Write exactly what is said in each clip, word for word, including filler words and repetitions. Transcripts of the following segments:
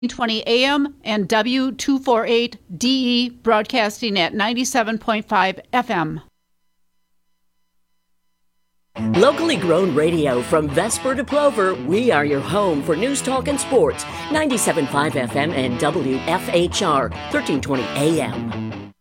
twenty A M and W two forty-eight D E broadcasting at ninety-seven point five F M. Locally grown radio from Vesper to Plover, we are your home for news, talk, and sports. ninety-seven point five F M and W F H R, thirteen twenty A M.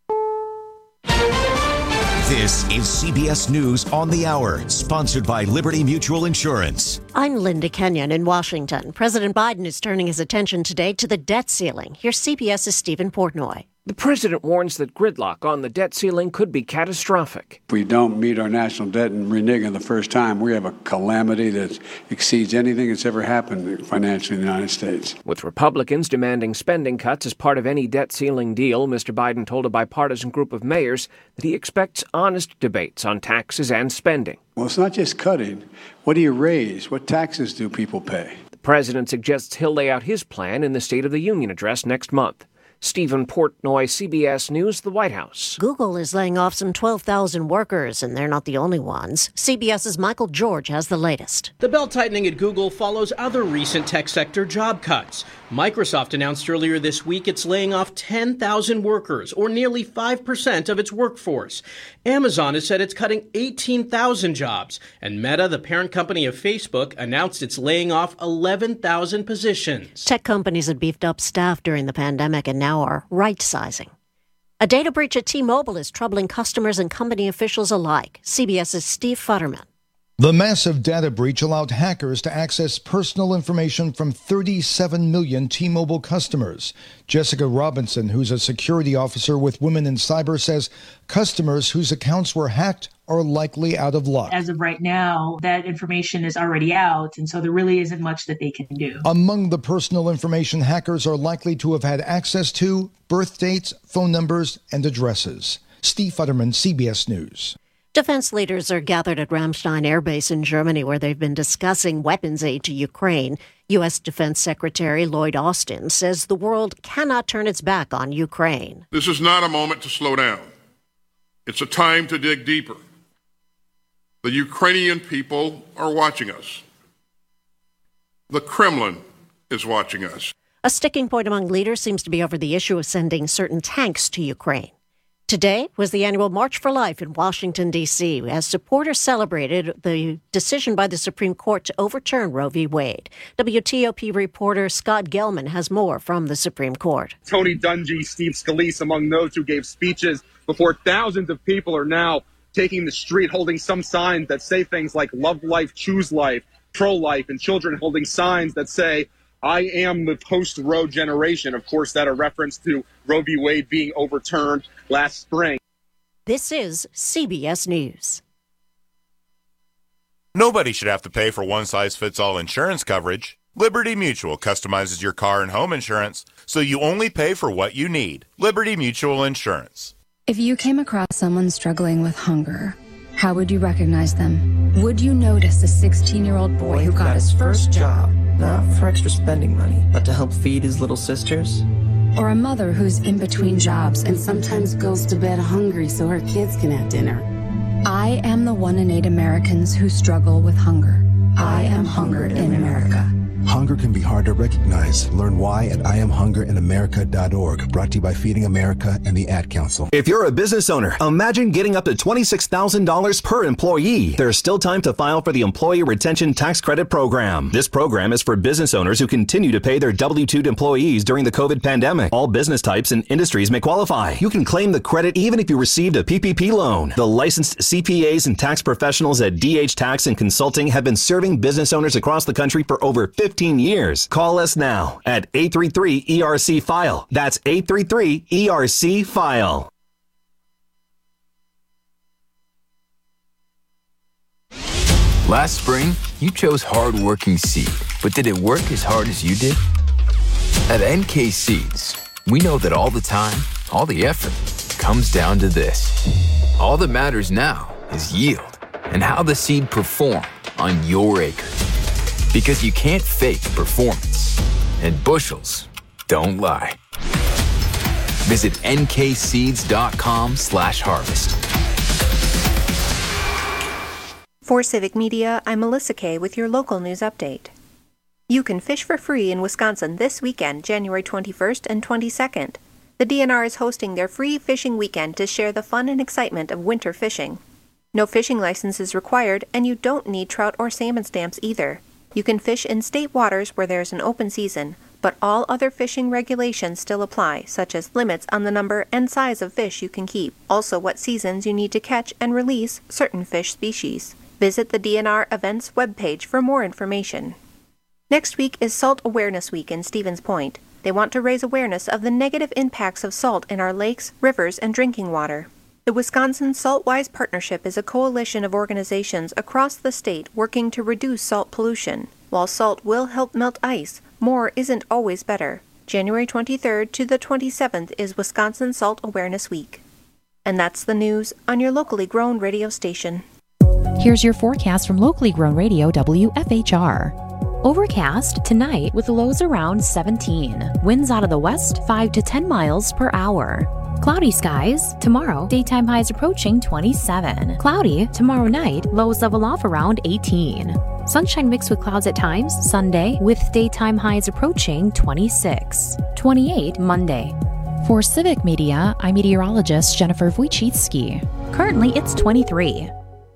This is C B S News on the Hour, sponsored by Liberty Mutual Insurance. I'm Linda Kenyon in Washington. President Biden is turning his attention today to the debt ceiling. Here's CBS's Stephen Portnoy. The president warns that gridlock on the debt ceiling could be catastrophic. If we don't meet our national debt and renege on the first time, we have a calamity that exceeds anything that's ever happened financially in the United States. With Republicans demanding spending cuts as part of any debt ceiling deal, Mister Biden told a bipartisan group of mayors that he expects honest debates on taxes and spending. Well, it's not just cutting. What do you raise? What taxes do people pay? The president suggests he'll lay out his plan in the State of the Union address next month. Stephen Portnoy, C B S News, the White House. Google is laying off some twelve thousand workers, and they're not the only ones. CBS's Michael George has the latest. The belt-tightening at Google follows other recent tech sector job cuts. Microsoft announced earlier this week it's laying off ten thousand workers, or nearly five percent of its workforce. Amazon has said it's cutting eighteen thousand jobs. And Meta, the parent company of Facebook, announced it's laying off eleven thousand positions. Tech companies had beefed up staff during the pandemic and now are right-sizing. A data breach at T-Mobile is troubling customers and company officials alike. CBS's Steve Futterman. The massive data breach allowed hackers to access personal information from thirty-seven million T-Mobile customers. Jessica Robinson, who's a security officer with Women in Cyber, says customers whose accounts were hacked are likely out of luck. As of right now, that information is already out, and so there really isn't much that they can do. Among the personal information hackers are likely to have had access to birth dates, phone numbers, and addresses. Steve Futterman, C B S News. Defense leaders are gathered at Ramstein Air Base in Germany, where they've been discussing weapons aid to Ukraine. U S. Defense Secretary Lloyd Austin says the world cannot turn its back on Ukraine. This is not a moment to slow down. It's a time to dig deeper. The Ukrainian people are watching us. The Kremlin is watching us. A sticking point among leaders seems to be over the issue of sending certain tanks to Ukraine. Today was the annual March for Life in Washington, D C, as supporters celebrated the decision by the Supreme Court to overturn Roe v. Wade. W T O P reporter Scott Gelman has more from the Supreme Court. Tony Dungy, Steve Scalise, among those who gave speeches before thousands of people are now taking the street, holding some signs that say things like love life, choose life, pro-life, and children holding signs that say, I am the post-Roe generation. Of course, that a reference to Roe v. Wade being overturned last spring. This is C B S News. Nobody should have to pay for one-size-fits-all insurance coverage. Liberty Mutual customizes your car and home insurance, so you only pay for what you need. Liberty Mutual Insurance. If you came across someone struggling with hunger, how would you recognize them? Would you notice a sixteen-year-old boy who got his first job? Not for extra spending money, but to help feed his little sisters? Or a mother who's in between jobs and sometimes goes to bed hungry so her kids can have dinner? I am the one in eight Americans who struggle with hunger. I am hungered in America. Hunger can be hard to recognize. Learn why at I am hunger in america dot org. Brought to you by Feeding America and the Ad Council. If you're a business owner, imagine getting up to twenty-six thousand dollars per employee. There's still time to file for the Employee Retention Tax Credit Program. This program is for business owners who continue to pay their W two employees during the COVID pandemic. All business types and industries may qualify. You can claim the credit even if you received a P P P loan. The licensed C P As and tax professionals at D H Tax and Consulting have been serving business owners across the country for over fifteen years. Call us now at eight three three E R C file. That's eight three three E R C file. Last spring, you chose hard-working seed, but did it work as hard as you did? At N K Seeds, we know that all the time, all the effort, comes down to this. All that matters now is yield and how the seed performed on your acre. Because you can't fake performance, and bushels don't lie. Visit N K seeds dot com slash harvest. For Civic Media, I'm Melissa Kay with your local news update. You can fish for free in Wisconsin this weekend, January twenty-first and twenty-second. The D N R is hosting their free fishing weekend to share the fun and excitement of winter fishing. No fishing license is required, and you don't need trout or salmon stamps either. You can fish in state waters where there's an open season, but all other fishing regulations still apply, such as limits on the number and size of fish you can keep, also what seasons you need to catch and release certain fish species. Visit the D N R events webpage for more information. Next week is Salt Awareness Week in Stevens Point. They want to raise awareness of the negative impacts of salt in our lakes, rivers, and drinking water. The Wisconsin Saltwise Partnership is a coalition of organizations across the state working to reduce salt pollution. While salt will help melt ice, more isn't always better. January twenty-third to the twenty-seventh is Wisconsin Salt Awareness Week. And that's the news on your locally grown radio station. Here's your forecast from locally grown radio W F H R. Overcast tonight with lows around seventeen. Winds out of the west five to ten miles per hour. Cloudy skies tomorrow, daytime highs approaching twenty-seven. Cloudy tomorrow night, lows level off around eighteen. Sunshine mixed with clouds at times Sunday with daytime highs approaching twenty-six. twenty-eight Monday. For Civic Media, I'm meteorologist Jennifer Wojcicki. Currently it's twenty-three.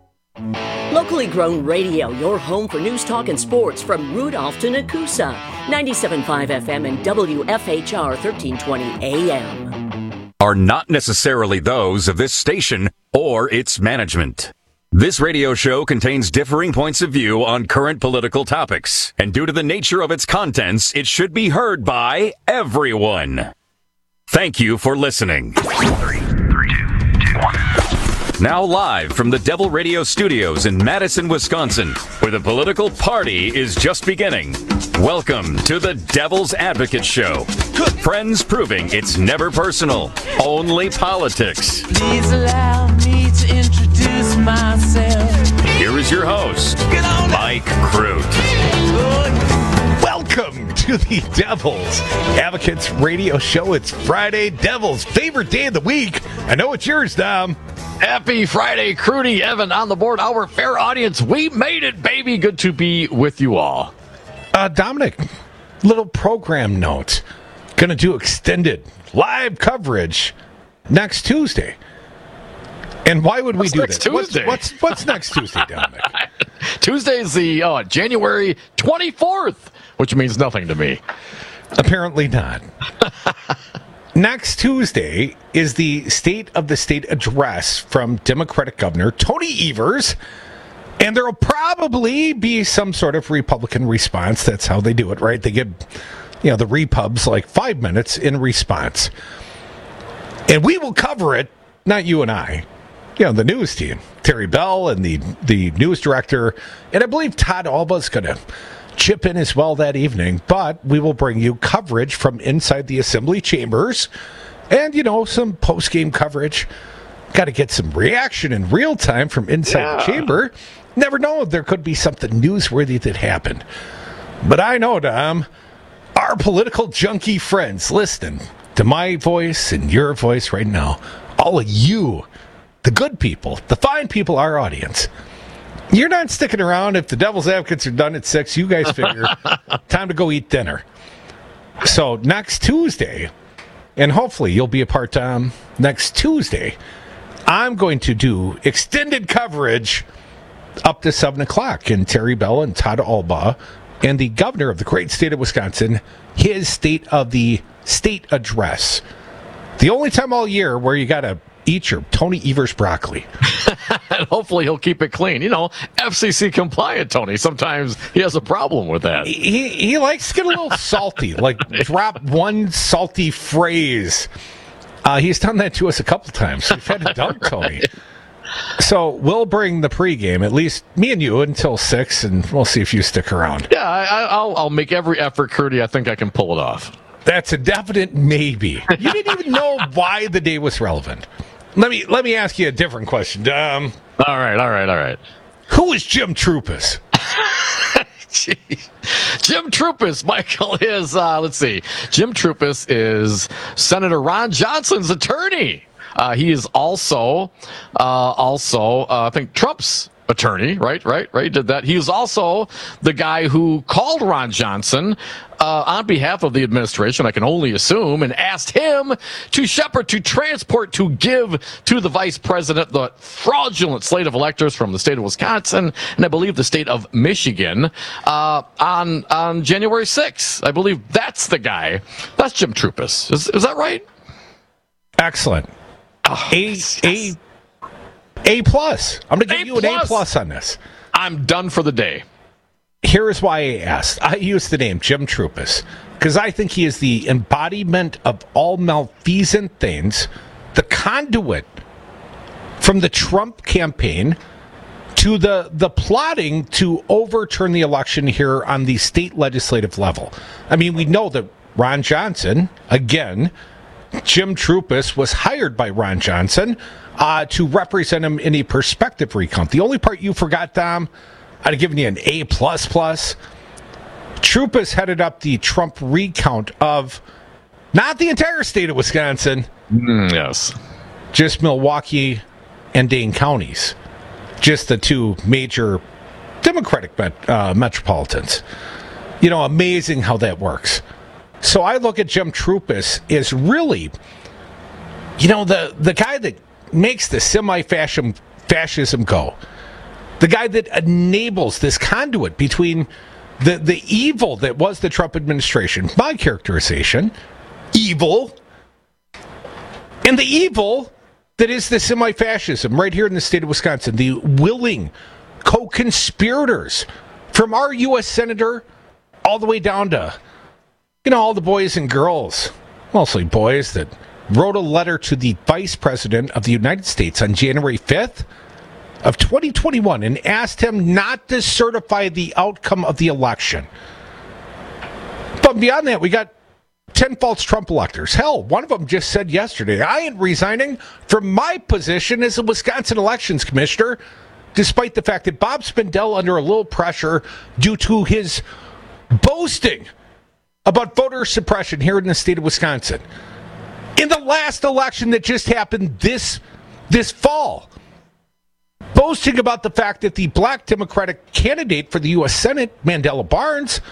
Locally grown radio, your home for news, talk, and sports from Rudolph to Nakusa. ninety-seven point five F M and W F H R thirteen twenty A M. Are not necessarily those of this station or its management. This radio show contains differing points of view on current political topics, and due to the nature of its contents, it should be heard by everyone. Thank you for listening. Three, three, two, two, one. Now live from the Devil Radio Studios in Madison, Wisconsin, where the political party is just beginning. Welcome to the Devil's Advocate Show. Friends proving it's never personal, only politics. Please allow me to introduce myself. Here is your host, Mike Crute. Welcome to the Devil's Advocates Radio Show. It's Friday, Devil's favorite day of the week. I know it's yours, Dom. Happy Friday, Crudy, Evan on the board. Our fair audience, we made it, baby. Good to be with you all. Uh, Dominic, little program note. Going to do extended live coverage next Tuesday. And why would we what's do next this? Tuesday? What's, what's, what's next Tuesday, Dominic? Tuesday's the uh, January twenty-fourth, which means nothing to me. Apparently not. Next Tuesday is the State of the State address from Democratic Governor Tony Evers, and there will probably be some sort of Republican response. That's how they do it, right? They give, you know, the Repubs like five minutes in response. And we will cover it, not you and I, you know, the news team, Terry Bell and the, the news director, and I believe Todd Alba's going to chip in as well that evening, but we will bring you coverage from inside the assembly chambers and, you know, some post-game coverage. Got to get some reaction in real time from inside yeah. the chamber. Never know, there could be something newsworthy that happened. But I know, Dom, our political junkie friends listening to my voice and your voice right now, all of you, the good people, the fine people, our audience, you're not sticking around. If the Devil's Advocates are done at six, you guys figure time to go eat dinner. So next Tuesday, and hopefully you'll be a part time next Tuesday, I'm going to do extended coverage up to seven o'clock. And Terry Bell and Todd Alba and the governor of the great state of Wisconsin, his State of the State address. The only time all year where you got to eat your Tony Evers broccoli. And hopefully he'll keep it clean. You know, F C C compliant, Tony. Sometimes he has a problem with that. He he likes to get a little salty, like drop one salty phrase. Uh, he's done that to us a couple times. We've had to dump Tony. So we'll bring the pregame, at least me and you, until six, and we'll see if you stick around. Yeah, I, I'll I'll make every effort, Curdy. I think I can pull it off. That's a definite maybe. You didn't even know why the day was relevant. Let me let me ask you a different question. Um, all right, all right, all right. Who is Jim Troupis? Jim Troupis, Michael, is, uh, let's see, Jim Troupis is Senator Ron Johnson's attorney. Uh, he is also, uh, also, uh, I think, Trump's attorney, right? Right? Right? Did that. He was also the guy who called Ron Johnson uh, on behalf of the administration, I can only assume, and asked him to shepherd, to transport, to give to the vice president the fraudulent slate of electors from the state of Wisconsin and I believe the state of Michigan uh, on on January sixth. I believe that's the guy. That's Jim Troupis. Is, is that right? Excellent. Oh, a yes. a A plus. I'm going to give you an A plus on this. I'm done for the day. Here is why I asked. I used the name Jim Troupis because I think he is the embodiment of all malfeasant things, the conduit from the Trump campaign to the, the plotting to overturn the election here on the state legislative level. I mean, we know that Ron Johnson, again, Jim Troupis was hired by Ron Johnson uh, to represent him in a perspective recount. The only part you forgot, Dom, I'd have given you an A plus plus. Troupis headed up the Trump recount of not the entire state of Wisconsin. Mm, yes. Just Milwaukee and Dane counties. Just the two major Democratic met, uh, metropolitans. You know, amazing how that works. So I look at Jim Troupis as really, you know, the, the guy that makes the semi-fascism fascism go. The guy that enables this conduit between the, the evil that was the Trump administration, my characterization, evil, and the evil that is the semi-fascism right here in the state of Wisconsin, the willing co-conspirators from our U S Senator all the way down to, you know, all the boys and girls, mostly boys, that wrote a letter to the Vice President of the United States on January fifth of twenty twenty-one and asked him not to certify the outcome of the election. But beyond that, we got ten false Trump electors. Hell, one of them just said yesterday, I ain't resigning from my position as a Wisconsin elections commissioner, despite the fact that Bob Spindell, under a little pressure due to his boasting about voter suppression here in the state of Wisconsin, in the last election that just happened this this fall, boasting about the fact that the black Democratic candidate for the U S Senate, Mandela Barnes,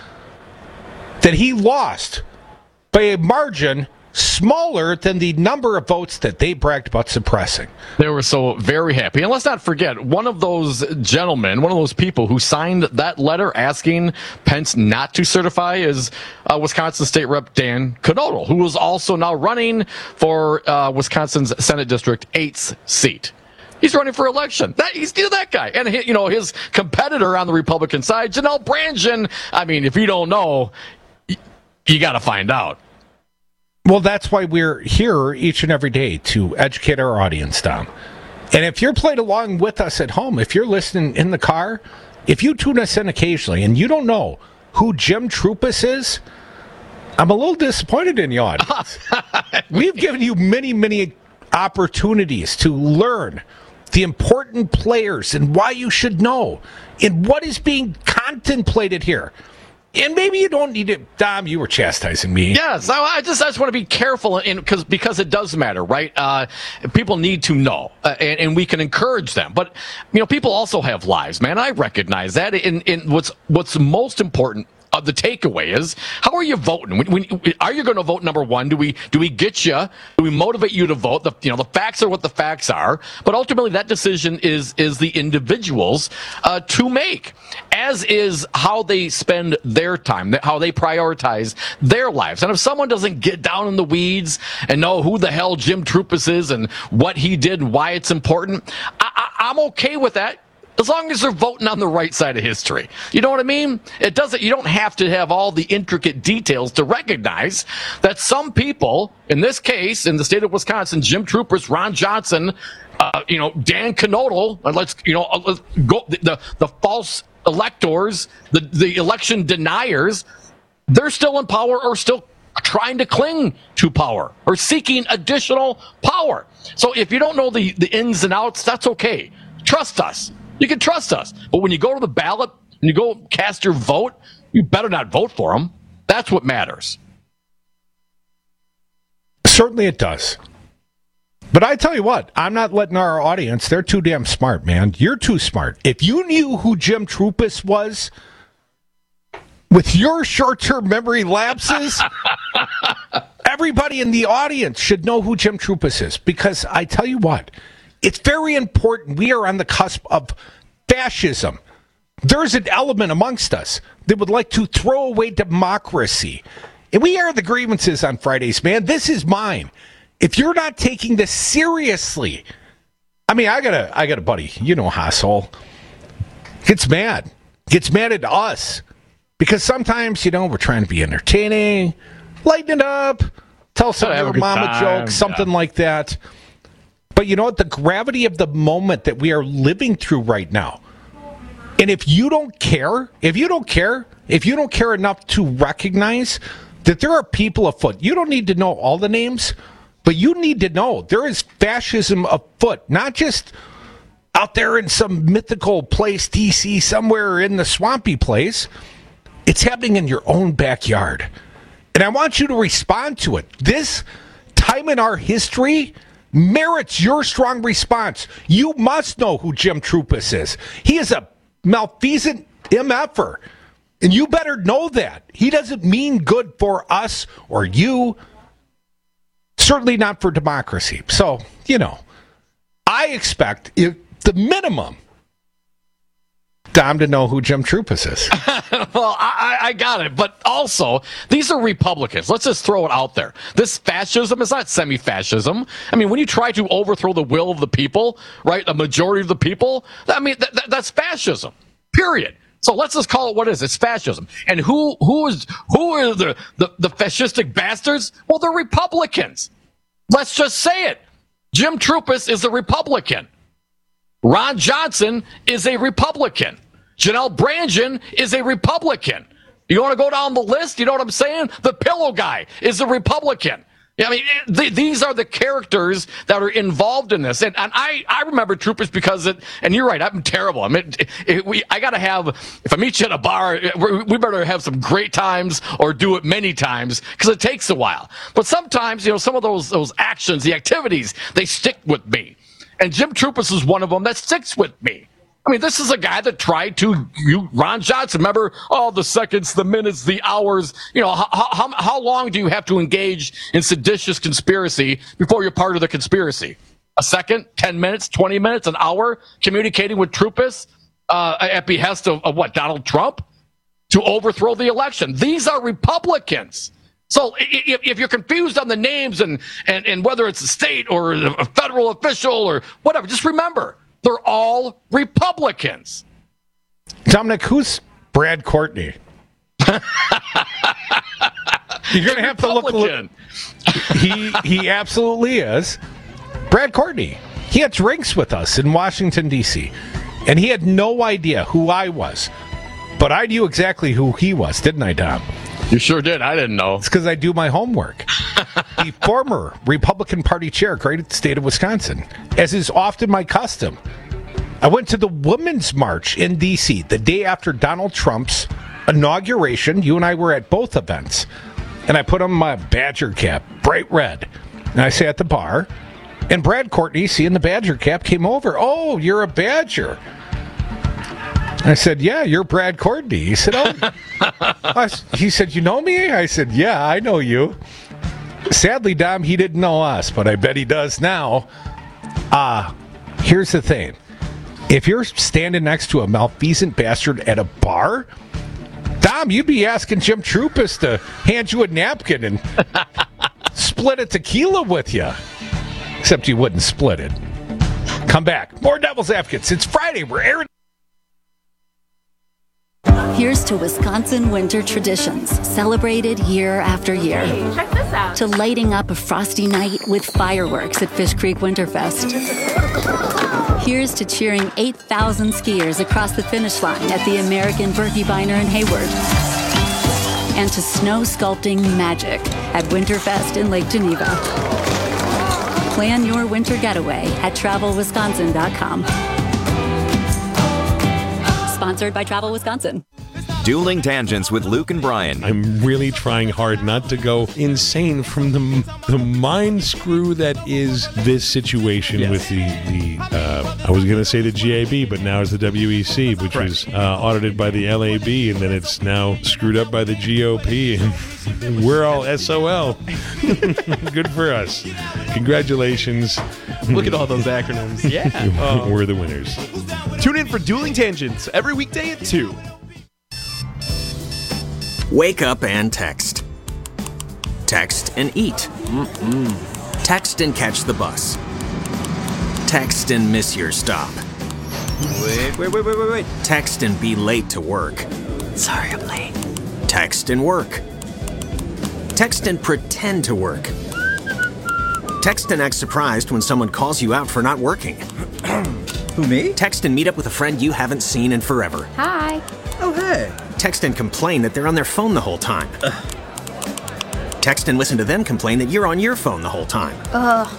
that he lost by a margin smaller than the number of votes that they bragged about suppressing. They were so very happy. And let's not forget, one of those gentlemen, one of those people who signed that letter asking Pence not to certify is uh, Wisconsin State Rep Dan Knodl, who is also now running for uh, Wisconsin's Senate District eight's seat. He's running for election. That he's that guy, and you know his competitor on the Republican side, Janelle Brandtjen. I mean, if you don't know, you, you got to find out. Well, that's why we're here each and every day to educate our audience, Tom. And if you're playing along with us at home, if you're listening in the car, if you tune us in occasionally and you don't know who Jim Troupis is, I'm a little disappointed in the audience. We've given you many, many opportunities to learn the important players and why you should know and what is being contemplated here. And maybe you don't need it. Dom, you were chastising me. Yes, I just I just want to be careful in, because because it does matter, right? Uh, people need to know, uh, and, and we can encourage them. But you know, people also have lives, man. I recognize that. In in what's what's most important. Uh, the takeaway is, how are you voting? When, when, are you going to vote number one? Do we do we get you? Do we motivate you to vote? The, you know, the facts are what the facts are. But ultimately, that decision is is the individuals uh, to make, as is how they spend their time, how they prioritize their lives. And if someone doesn't get down in the weeds and know who the hell Jim Troupis is and what he did and why it's important, I, I, I'm okay with that. As long as they're voting on the right side of history. You know what I mean? It doesn't, you don't have to have all the intricate details to recognize that some people, in this case, in the state of Wisconsin, Jim Troupis, Ron Johnson, uh, you know, Dan Knodl, and let's, you know, let's go, the, the, the false electors, the, the election deniers, they're still in power or still trying to cling to power or seeking additional power. So if you don't know the, the ins and outs, that's okay. Trust us. You can trust us. But when you go to the ballot and you go cast your vote, you better not vote for them. That's what matters. Certainly it does. But But I tell you what, I'm not letting our audience, they're too damn smart, man. You're too smart. If you knew who Jim Troupis was, with your short-term memory lapses, everybody in the audience should know who Jim Troupis is. Because I tell you what, it's very important. We are on the cusp of fascism. There's an element amongst us that would like to throw away democracy. And we air the grievances on Fridays, man. This is mine. If you're not taking this seriously, I mean, I got a, I got a buddy, you know, Hassel, gets mad, gets mad at us because sometimes, you know, we're trying to be entertaining, lighten it up, tell some of your mama time, jokes, something yeah. like that. But you know what? The gravity of the moment that we are living through right now. And if you don't care, if you don't care, if you don't care enough to recognize that there are people afoot, you don't need to know all the names. But you need to know there is fascism afoot, not just out there in some mythical place, D C, somewhere in the swampy place. It's happening in your own backyard. And I want you to respond to it. This time in our history merits your strong response. You must know who Jim Troupis is. He is a malfeasant M F-er. And you better know that. He doesn't mean good for us or you. Certainly not for democracy. So, you know, I expect if the minimum, Dom, to know who Jim Troupis is. Well, I, I got it. But also, these are Republicans. Let's just throw it out there. This fascism is not semi-fascism. I mean, when you try to overthrow the will of the people, right, a majority of the people, I mean, th- th- that's fascism, period. So let's just call it what it is. It's fascism. And who who is who are the, the, the fascistic bastards? Well, they're Republicans. Let's just say it. Jim Troupis is a Republican. Ron Johnson is a Republican. Janelle Brandon is a Republican. You want to go down the list? You know what I'm saying? The pillow guy is a Republican. I mean, th- these are the characters that are involved in this. And, and I, I remember Troupis because it, and you're right, I'm terrible. I mean, it, it, we, I got to have, if I meet you at a bar, we better have some great times or do it many times because it takes a while. But sometimes, you know, some of those, those actions, the activities, they stick with me. And Jim Troupis is one of them that sticks with me. I mean, this is a guy that tried to, you, Ron Johnson, remember, oh, the seconds, the minutes, the hours. You know, how, how, how long do you have to engage in seditious conspiracy before you're part of the conspiracy? A second, ten minutes, twenty minutes, an hour communicating with Troupis uh, at behest of, of what, Donald Trump? To overthrow the election. These are Republicans. So if, if you're confused on the names and, and, and whether it's a state or a federal official or whatever, just remember, they're all Republicans. Dominic, who's Brad Courtney? You're going to have to look. look he he absolutely is. Brad Courtney. He had drinks with us in Washington, D C, and he had no idea who I was. But I knew exactly who he was, didn't I, Dom? You sure did. I didn't know. It's because I do my homework. The former Republican Party chair, great state of Wisconsin, as is often my custom. I went to the Women's March in D C the day after Donald Trump's inauguration. You and I were at both events. And I put on my Badger cap, bright red. And I sat at the bar. And Brad Courtney, seeing the Badger cap, came over. Oh, you're a Badger. I said, yeah, you're Brad Courtney. He said, oh. I, he said, you know me? I said, yeah, I know you. Sadly, Dom, he didn't know us, but I bet he does now. Uh, here's the thing. If you're standing next to a malfeasant bastard at a bar, Dom, you'd be asking Jim Troupis to hand you a napkin and split a tequila with you. Except you wouldn't split it. Come back. More Devil's Advocates. It's Friday. We're airing. Here's to Wisconsin winter traditions, celebrated year after year. Hey, check this out. To lighting up a frosty night with fireworks at Fish Creek Winterfest. Here's to cheering eight thousand skiers across the finish line at the American Birkebeiner in Hayward. And to snow sculpting magic at Winterfest in Lake Geneva. Plan your winter getaway at travel wisconsin dot com. Sponsored by Travel Wisconsin. Dueling Tangents with Luke and Brian. I'm really trying hard not to go insane from the the mind screw that is this situation yes. with the, the uh, I was going to say the G A B, but now it's the W E C, which right. was uh, audited by the L A B, and then it's now screwed up by the G O P, and we're all S O L. Good for us. Congratulations. Look at all those acronyms. Yeah. Um, we're the winners. Tune in for Dueling Tangents every weekday at two. Wake up and text. Text and eat. Mm-mm. Text and catch the bus. Text and miss your stop. Wait, wait, wait, wait, wait, wait. Text and be late to work. Sorry, I'm late. Text and work. Text and pretend to work. Text and act surprised when someone calls you out for not working. Who, me? Text and meet up with a friend you haven't seen in forever. Hi. Oh, hey. Text and complain that they're on their phone the whole time. Ugh. Text and listen to them complain that you're on your phone the whole time. Ugh.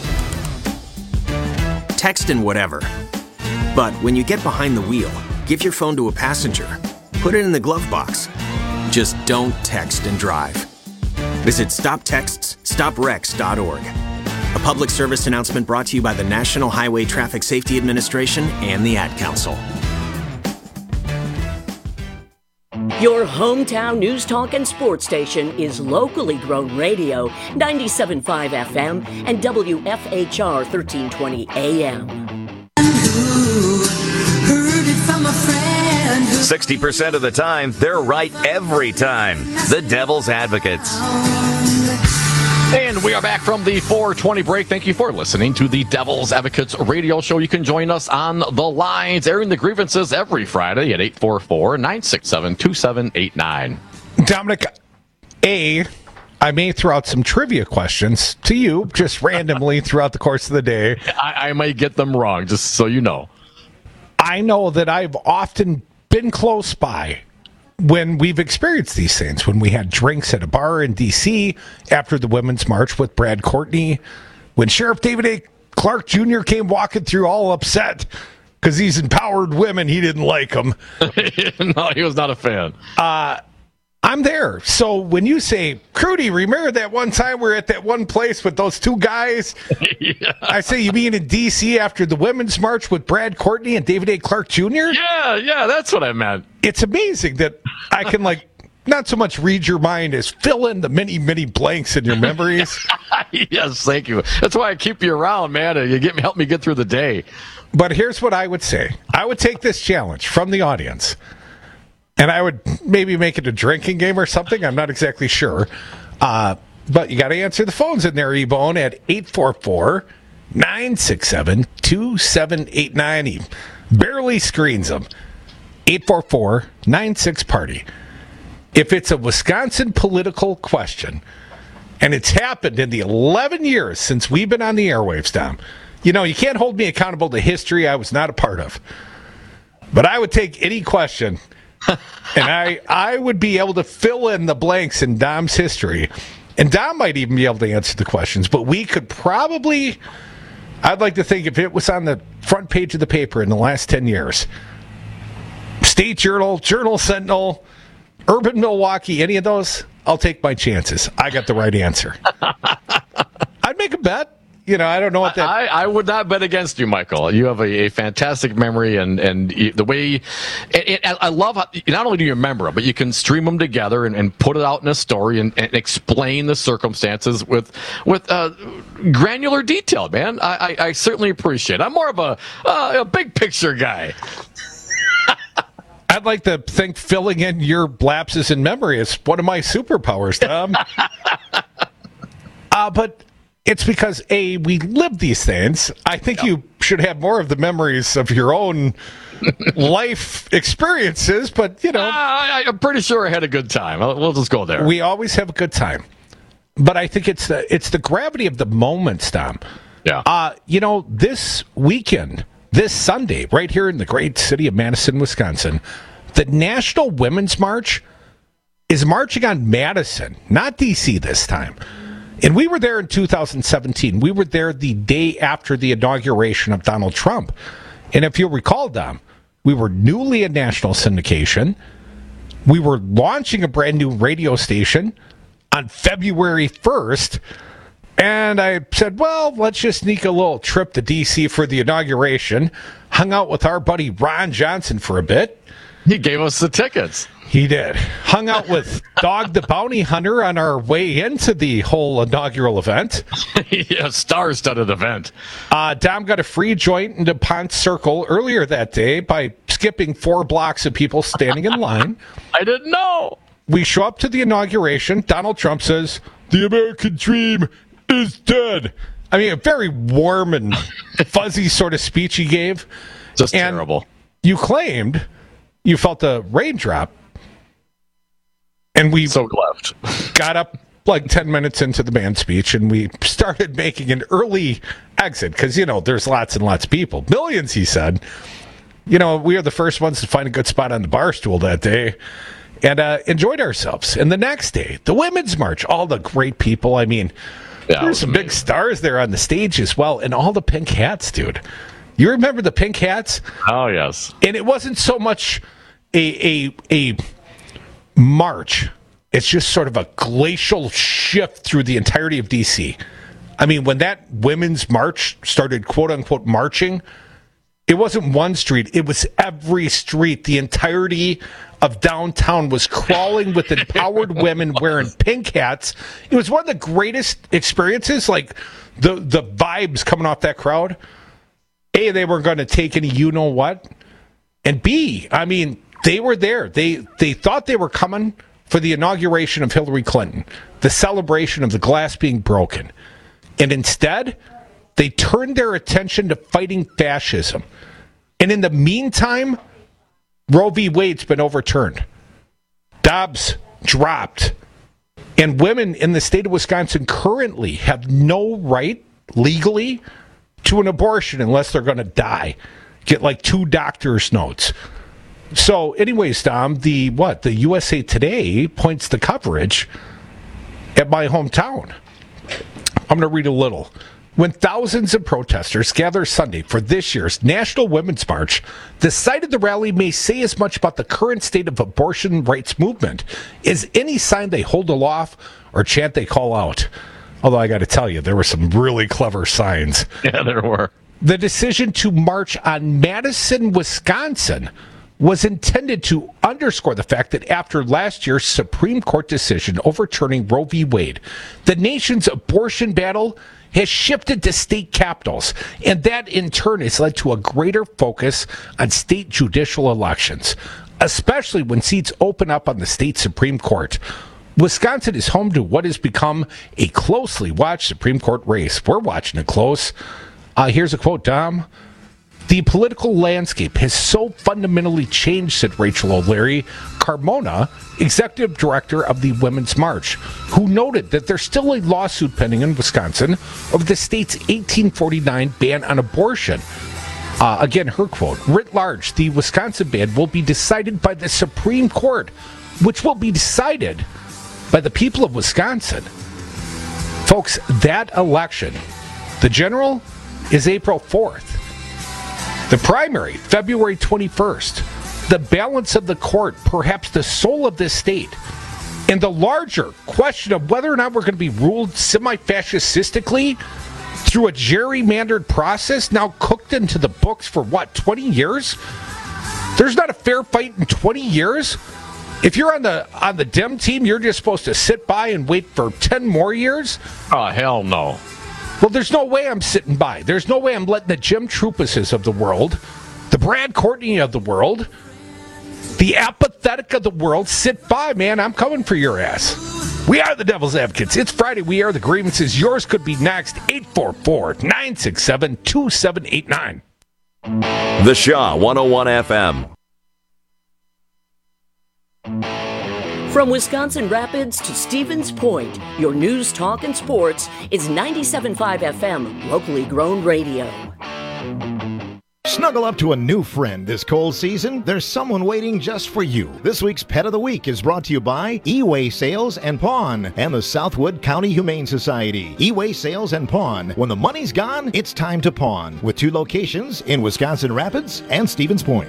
Text and whatever. But when you get behind the wheel, give your phone to a passenger. Put it in the glove box. Just don't text and drive. Visit stop texts stop wrecks dot org. A public service announcement brought to you by the National Highway Traffic Safety Administration and the Ad Council. Your hometown news talk and sports station is locally grown radio, ninety-seven point five F M and W F H R thirteen twenty A M. sixty percent of the time, they're right every time. The Devil's Advocates. And we are back from the four twenty break. Thank you for listening to the Devil's Advocates radio show. You can join us on the lines, airing the grievances every Friday at eight four four, nine six seven, two seven eight nine. Dominic, A, I may throw out some trivia questions to you just randomly throughout the course of the day. I, I may get them wrong, just so you know. I know that I've often been close by when we've experienced these things, when we had drinks at a bar in D C after the Women's March with Brad Courtney, when Sheriff David A. Clark Junior came walking through all upset because he's empowered women. He didn't like them. No, he was not a fan. Uh, I'm there. So when you say, Crudy, remember that one time we were at that one place with those two guys? Yeah. I say, you mean in D C after the Women's March with Brad Courtney and David A. Clark Junior? Yeah, yeah, that's what I meant. It's amazing that I can, like, not so much read your mind as fill in the many, many blanks in your memories. Yes, thank you. That's why I keep you around, man. You get help me get through the day. But here's what I would say. I would take this challenge from the audience, and I would maybe make it a drinking game or something. I'm not exactly sure. Uh, but you got to answer the phones in there, E-Bone, at eight four four, nine six seven, two seven eight nine. He barely screens them. eight four four, nine six, party. If it's a Wisconsin political question, and it's happened in the eleven years since we've been on the airwaves, Dom, you know, you can't hold me accountable to history I was not a part of. But I would take any question, and I I would be able to fill in the blanks in Dom's history. And Dom might even be able to answer the questions, but we could probably, I'd like to think if it was on the front page of the paper in the last ten years, State Journal, Journal Sentinel, Urban Milwaukee, any of those, I'll take my chances. I got the right answer. I'd make a bet. You know, I don't know what that... I, I would not bet against you, Michael. You have a, a fantastic memory, and, and you, the way... It, it, I love how... Not only do you remember them, but you can stream them together and, and put it out in a story and, and explain the circumstances with with uh, granular detail, man. I, I, I certainly appreciate it. I'm more of a, uh, a big picture guy. I'd like to think filling in your lapses in memory is one of my superpowers, Tom. uh, but... It's because, A, we live these things. I think yep. you should have more of the memories of your own life experiences, but, you know. Uh, I, I'm pretty sure I had a good time. We'll just go there. We always have a good time. But I think it's the, it's the gravity of the moments, Tom. Yeah. Uh, you know, this weekend, this Sunday, right here in the great city of Madison, Wisconsin, the National Women's March is marching on Madison, not D C this time. And we were there in two thousand seventeen. We were there the day after the inauguration of Donald Trump. And if you'll recall, Dom, we were newly in national syndication. we were launching a brand new radio station on February first. And I said, well, let's just sneak a little trip to D C for the inauguration. Hung out with our buddy Ron Johnson for a bit. He gave us the tickets. He did. Hung out with Dog the Bounty Hunter on our way into the whole inaugural event. Yeah, star-studded event. Uh, Dom got a free joint in DuPont Circle earlier that day by skipping four blocks of people standing in line. I didn't know. We show up to the inauguration. Donald Trump says, the American dream is dead. I mean, a very warm and fuzzy sort of speech he gave. Just and terrible. You claimed you felt a raindrop. And we so left. got up like ten minutes into the man's speech, and we started making an early exit because, you know, there's lots and lots of people. Millions, he said. You know, we were the first ones to find a good spot on the bar stool that day and uh, enjoyed ourselves. And the next day, the Women's March, all the great people. I mean, yeah, there's some amazing big stars there on the stage as well, and all the pink hats, dude. You remember the pink hats? Oh, yes. And it wasn't so much a a a march. It's just sort of a glacial shift through the entirety of D C. I mean, when that women's march started, quote unquote, marching, it wasn't one street. It was every street. The entirety of downtown was crawling with empowered women wearing pink hats. It was one of the greatest experiences, like the, the vibes coming off that crowd. A, they weren't going to take any you-know-what. And B, I mean, they were there. They they thought they were coming for the inauguration of Hillary Clinton, the celebration of the glass being broken. And instead, they turned their attention to fighting fascism. And in the meantime, Roe v. Wade's been overturned. Dobbs dropped. And women in the state of Wisconsin currently have no right legally to an abortion unless they're going to die. Get like two doctor's notes. So anyways, Dom, the what? The U S A Today points the coverage at my hometown. I'm going to read a little. When thousands of protesters gather Sunday for this year's National Women's March, the site of the rally may say as much about the current state of abortion rights movement as any sign they hold aloft or chant they call out. Although I got to tell you, there were some really clever signs. Yeah, there were. The decision to march on Madison, Wisconsin was intended to underscore the fact that after last year's Supreme Court decision overturning Roe v. Wade, the nation's abortion battle has shifted to state capitals, and that in turn has led to a greater focus on state judicial elections, especially when seats open up on the state Supreme Court. Wisconsin is home to what has become a closely watched Supreme Court race. We're watching it close. Uh, here's a quote, Dom. The political landscape has so fundamentally changed, said Rachel O'Leary Carmona, executive director of the Women's March, who noted that there's still a lawsuit pending in Wisconsin over the state's eighteen forty-nine ban on abortion. Uh, again, her quote, writ large, the Wisconsin ban will be decided by the Supreme Court, which will be decided by the people of Wisconsin. Folks, that election, the general, is April fourth. The primary, February twenty-first. The balance of the court, perhaps the soul of this state. And the larger question of whether or not we're going to be ruled semi-fascistically through a gerrymandered process now cooked into the books for, what, twenty years? There's not a fair fight in twenty years? If you're on the on the Dem team, you're just supposed to sit by and wait for ten more years? Oh, hell no. Well, there's no way I'm sitting by. There's no way I'm letting the Jim Troupuses of the world, the Brad Courtney of the world, the apathetic of the world sit by, man. I'm coming for your ass. We are the Devil's Advocates. It's Friday. We are the grievances. Yours could be next. eight four four, nine six seven, two seven eight nine. The Shaw one oh one F M. From Wisconsin Rapids to Stevens Point, your news, talk, and sports is ninety-seven point five F M, locally grown radio. Snuggle up to a new friend this cold season. There's someone waiting just for you. This week's Pet of the Week is brought to you by E-Way Sales and Pawn and the Southwood County Humane Society. E-Way Sales and Pawn. When the money's gone, it's time to pawn. With two locations in Wisconsin Rapids and Stevens Point.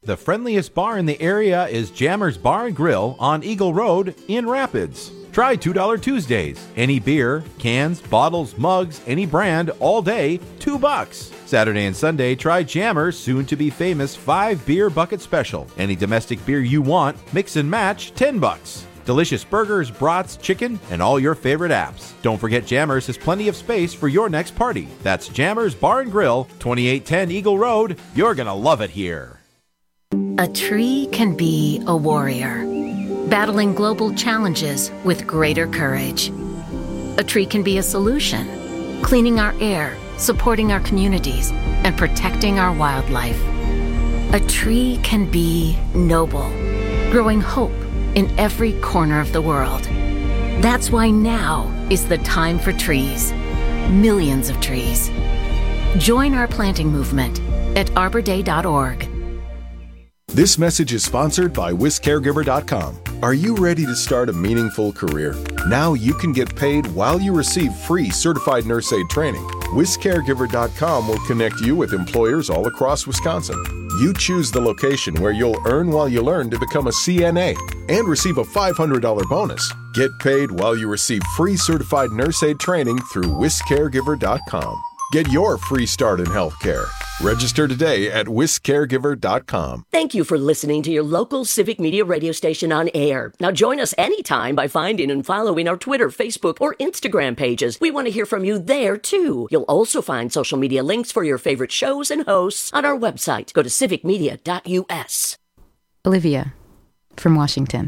The friendliest bar in the area is Jammers Bar and Grill on Eagle Road in Rapids. Try two dollar Tuesdays. Any beer, cans, bottles, mugs, any brand, all day, two bucks. Saturday and Sunday, try Jammers' soon-to-be famous five beer bucket special. Any domestic beer you want, mix and match, ten bucks. Delicious burgers, brats, chicken, and all your favorite apps. Don't forget Jammers has plenty of space for your next party. That's Jammers Bar and Grill, twenty-eight ten Eagle Road. You're gonna love it here. A tree can be a warrior, battling global challenges with greater courage. A tree can be a solution, cleaning our air, supporting our communities, and protecting our wildlife. A tree can be noble, growing hope in every corner of the world. That's why now is the time for trees. Millions of trees. Join our planting movement at arbor day dot org. This message is sponsored by Whisk Caregiver dot com. Are you ready to start a meaningful career? Now you can get paid while you receive free certified nurse aid training. Whisk Caregiver dot com will connect you with employers all across Wisconsin. You choose the location where you'll earn while you learn to become a C N A and receive a five hundred dollars bonus. Get paid while you receive free certified nurse aid training through Whisk Caregiver dot com. Get your free start in healthcare. Register today at Whisk Caregiver dot com. Thank you for listening to your local Civic Media radio station on air. Now join us anytime by finding and following our Twitter, Facebook, or Instagram pages. We want to hear from you there, too. You'll also find social media links for your favorite shows and hosts on our website. Go to civic media dot u s. Olivia, from Washington.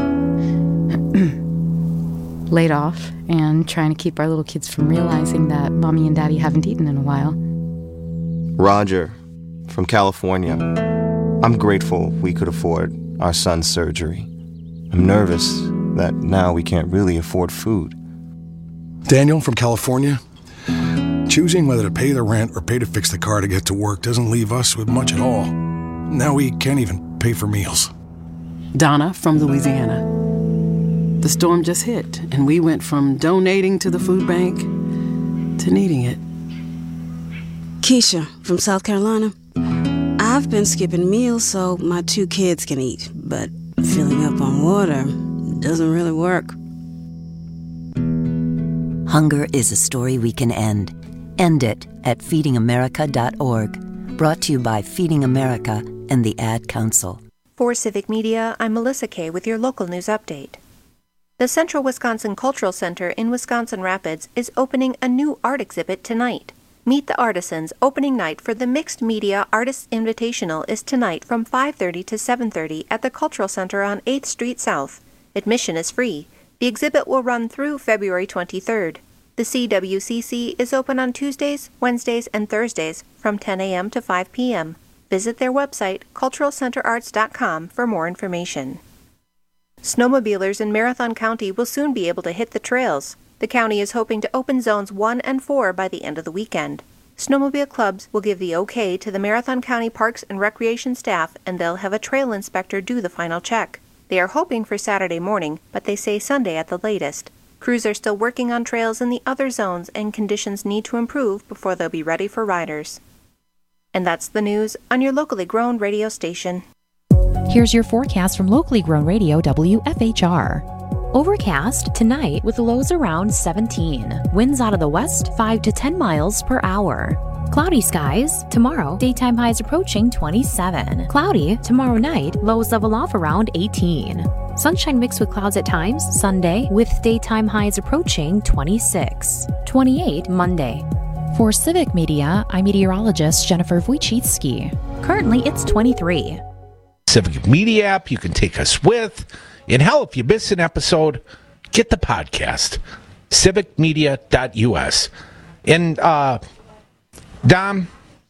Laid off and trying to keep our little kids from realizing that mommy and daddy haven't eaten in a while. Roger, from California. I'm grateful we could afford our son's surgery. I'm nervous that now we can't really afford food. Daniel, from California. Choosing whether to pay the rent or pay to fix the car to get to work doesn't leave us with much at all. Now we can't even pay for meals. Donna, from Louisiana. The storm just hit, and we went from donating to the food bank to needing it. Keisha, from South Carolina. I've been skipping meals so my two kids can eat, but filling up on water doesn't really work. Hunger is a story we can end. End it at feeding america dot org. Brought to you by Feeding America and the Ad Council. For Civic Media, I'm Melissa Kay with your local news update. The Central Wisconsin Cultural Center in Wisconsin Rapids is opening a new art exhibit tonight. Meet the Artisans opening night for the Mixed Media Artists Invitational is tonight from five thirty to seven thirty at the Cultural Center on eighth Street South. Admission is free. The exhibit will run through February twenty-third. The C W C C is open on Tuesdays, Wednesdays, and Thursdays from ten a.m. to five p.m. Visit their website, cultural center arts dot com, for more information. Snowmobilers in Marathon County will soon be able to hit the trails. The county is hoping to open zones one and four by the end of the weekend. Snowmobile clubs will give the okay to the Marathon County Parks and Recreation staff, and they'll have a trail inspector do the final check. They are hoping for Saturday morning, but they say Sunday at the latest. Crews are still working on trails in the other zones, and conditions need to improve before they'll be ready for riders. And that's the news on your locally grown radio station. Here's your forecast from locally grown radio W F H R. Overcast tonight with lows around seventeen. Winds out of the west five to ten miles per hour. Cloudy skies tomorrow. Daytime highs approaching twenty-seven. Cloudy tomorrow night. Lows level off around eighteen. Sunshine mixed with clouds at times Sunday with daytime highs approaching twenty-six. twenty-eight Monday. For Civic Media, I'm meteorologist Jennifer Wojcicki. Currently it's twenty-three. Civic Media app you can take us with. And hell, if you miss an episode, get the podcast. civic media dot u s. And, uh, Dom,